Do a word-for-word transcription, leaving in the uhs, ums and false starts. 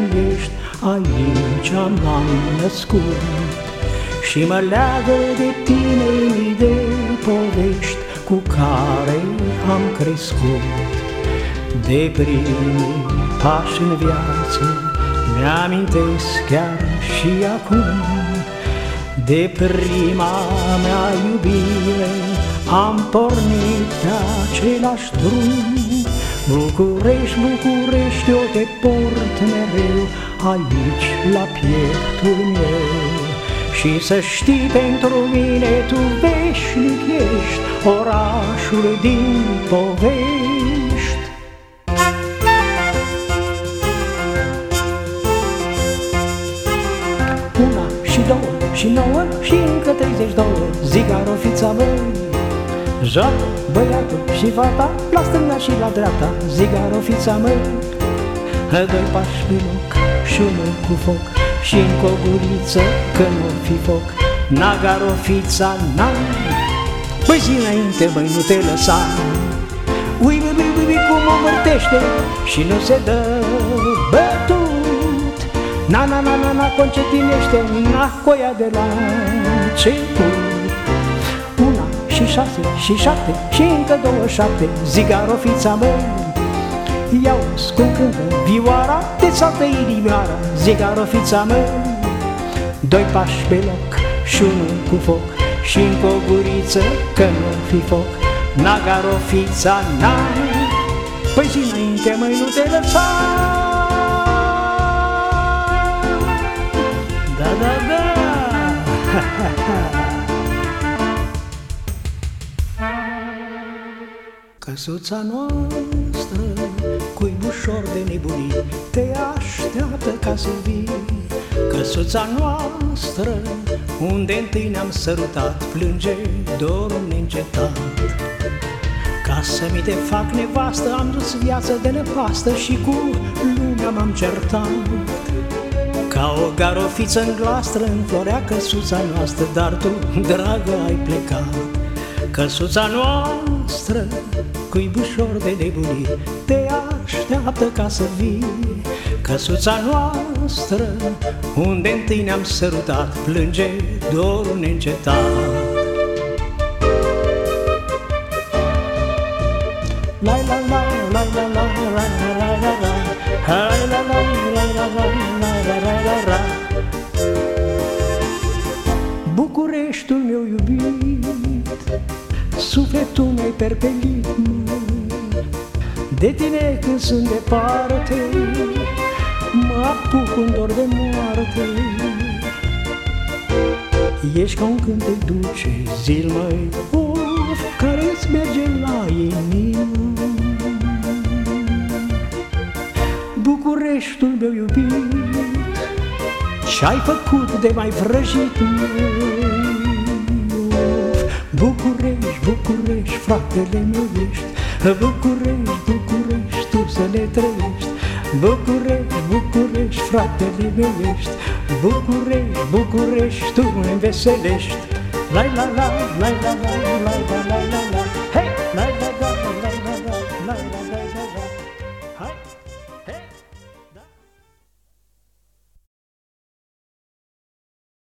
ești, aici m-am născut. Și mă leagă de tine mii de povești cu care am crescut. De primii pași în viață mi-amintesc chiar și acum. De prima mea iubire am pornit pe același drum. București, București, eu te port mereu aici la pieptul meu. Și să știi, pentru mine tu veșnic ești, orașul din povești. Una și două și nouă și încă treizeci două, zigarofița măi. Joacă băiatul și fata la stânga și la dreapta, zigarofița măi. Doi pași pe loc și unul cu foc și încă o guriță că nu fi foc. Nagarofița, n-am. Păi zi înainte, băi, nu te lăsa. Ui, ui, ui, ui, cum o mărtește și nu se dă bătut. Na, na, na, na, na, concetinește, na, coia de la început. Una și șase și șapte și încă două șapte, zigarofița măi. Iau-ți cum cântă vioara, te saltă inimioara, zigarofița măi. Doi pași pe loc și unul cu foc și încă o guriță că nu fi foc. Nagarofița, n-ai. Păi zi înainte, măi, nu te lăsa. Da, da, da. Căsuța noastră, cuibușor de nebunii, te așteaptă ca să vii. Căsuța noastră, unde întâi ne-am sărutat, plânge dorul neîncetat. Ca să mi te fac nevastă, am dus viață de nepastă și cu lumea m-am certat. Ca o garofiță în glastră înflorea căsuța noastră, dar tu, dragă, ai plecat. Căsuța noastră, cuibușor de nebunii, te așteaptă ca să vii. Căsuța noastră, unde întâi ne-am sărutat, plânge dorul neîncetat. La la la la la la la la la la, la la la la la la la la la. Bucureștiul meu iubit, sufletul meu perpelit, de tine când sunt departe, mă apuc un dor de moarte. Ești ca un cântec dulce, zil măi, of, care-ți merge la inimă. Bucureștiul meu iubit, ce-ai făcut de mai vrăjit, măi? București, București, fratele meu ești, București, București, tu să le trăiești. București, București, fratele meu ești, București, București, tu mă înveselești. La la la, la la la, la la la la.